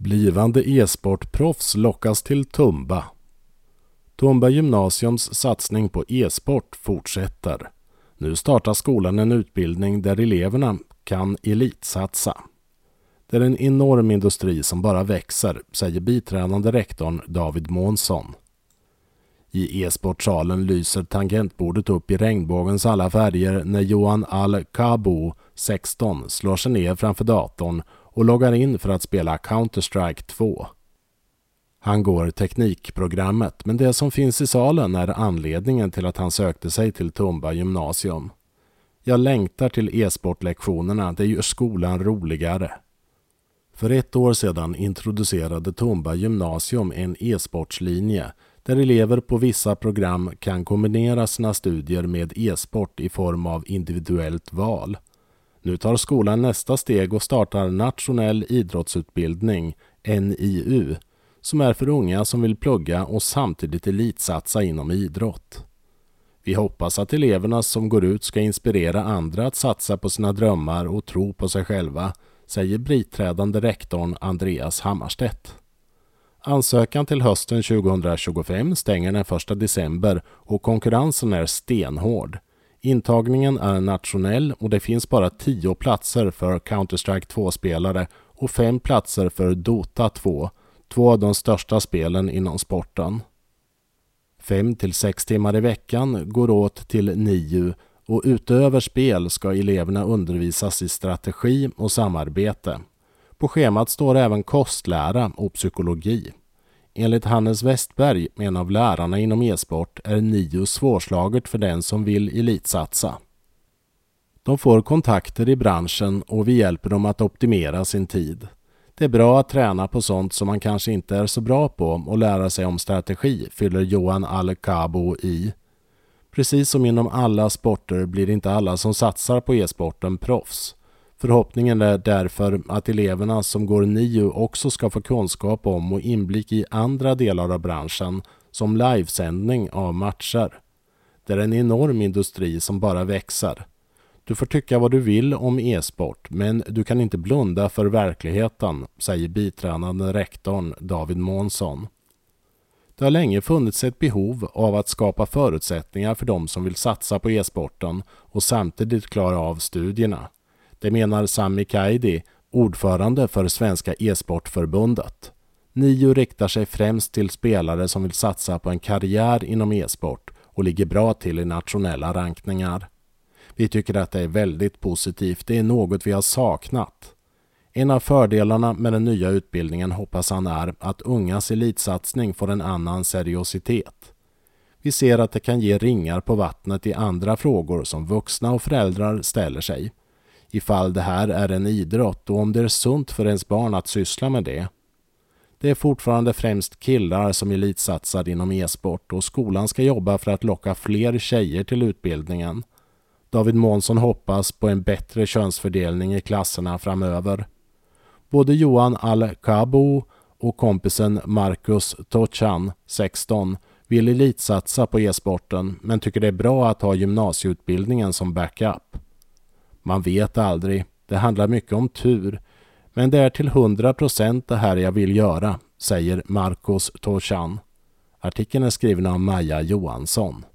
Blivande e-sportproffs lockas till Tumba. Tumba gymnasiums satsning på e-sport fortsätter. Nu startar skolan en utbildning där eleverna kan elitsatsa. Det är en enorm industri som bara växer, säger biträdande rektorn David Månsson. I e-sportsalen lyser tangentbordet upp i regnbågens alla färger när Johan Al-Kabo, 16, slår sig ner framför datorn och loggar in för att spela Counter-Strike 2. Han går teknikprogrammet, men det som finns i salen är anledningen till att han sökte sig till Tumba gymnasium. Jag längtar till e-sportlektionerna, det gör skolan roligare. För 1 år sedan introducerade Tumba gymnasium en e-sportslinje där elever på vissa program kan kombinera sina studier med e-sport i form av individuellt val. Nu tar skolan nästa steg och startar nationell idrottsutbildning, NIU, som är för unga som vill plugga och samtidigt elitsatsa inom idrott. Vi hoppas att eleverna som går ut ska inspirera andra att satsa på sina drömmar och tro på sig själva, säger biträdande rektorn Andreas Hammarstedt. Ansökan till hösten 2025 stänger den 1 december och konkurrensen är stenhård. Intagningen är nationell och det finns bara 10 platser för Counter-Strike 2-spelare och 5 platser för Dota 2, 2 av de största spelen inom sporten. 5 till 6 timmar i veckan går åt till NIU och utöver spel ska eleverna undervisas i strategi och samarbete. På schemat står även kostlära och psykologi. Enligt Hannes Westberg, en av lärarna inom e-sport, är NIU svårslaget för den som vill elitsatsa. De får kontakter i branschen och vi hjälper dem att optimera sin tid. Det är bra att träna på sånt som man kanske inte är så bra på och lära sig om strategi, fyller Johan Al-Kabo i. Precis som inom alla sporter blir inte alla som satsar på e-sporten proffs. Förhoppningen är därför att eleverna som går NIU också ska få kunskap om och inblick i andra delar av branschen som livesändning av matcher. Det är en enorm industri som bara växer. Du får tycka vad du vill om e-sport, men du kan inte blunda för verkligheten, säger biträdande rektorn David Månsson. Det har länge funnits ett behov av att skapa förutsättningar för de som vill satsa på e-sporten och samtidigt klara av studierna. Det menar Sami Kaidi, ordförande för Svenska e-sportförbundet. NIU riktar sig främst till spelare som vill satsa på en karriär inom e-sport och ligger bra till i nationella rankningar. Vi tycker att det är väldigt positivt, det är något vi har saknat. En av fördelarna med den nya utbildningen hoppas han är att ungas elitsatsning får en annan seriositet. Vi ser att det kan ge ringar på vattnet i andra frågor som vuxna och föräldrar ställer sig. Ifall det här är en idrott och om det är sunt för ens barn att syssla med det. Det är fortfarande främst killar som elitsatsar inom e-sport och skolan ska jobba för att locka fler tjejer till utbildningen. David Månsson hoppas på en bättre könsfördelning i klasserna framöver. Både Johan Al-Kabo och kompisen Marcus Tochan, 16, vill elitsatsa på e-sporten men tycker det är bra att ha gymnasieutbildningen som backup. Man vet aldrig, det handlar mycket om tur, men det är till 100% det här jag vill göra, säger Marcus Tochan. Artikeln är skriven av Maja Johansson.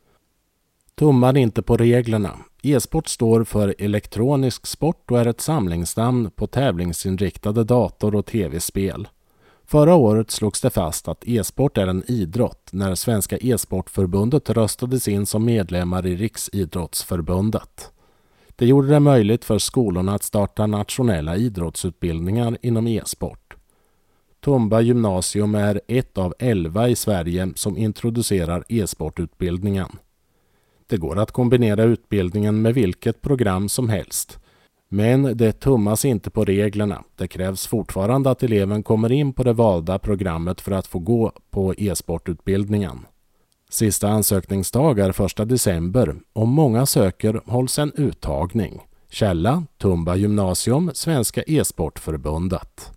Tummar inte på reglerna. E-sport står för elektronisk sport och är ett samlingsnamn på tävlingsinriktade dator- och tv-spel. Förra året slogs det fast att e-sport är en idrott när Svenska e-sportförbundet röstades in som medlemmar i Riksidrottsförbundet. Det gjorde det möjligt för skolorna att starta nationella idrottsutbildningar inom e-sport. Tumba gymnasium är ett av 11 i Sverige som introducerar e-sportutbildningen. Det går att kombinera utbildningen med vilket program som helst. Men det tummas inte på reglerna. Det krävs fortfarande att eleven kommer in på det valda programmet för att få gå på e-sportutbildningen. Sista ansökningsdag är 1 december. Om många söker hålls en uttagning. Källa: Tumba gymnasium, Svenska e-sportförbundet.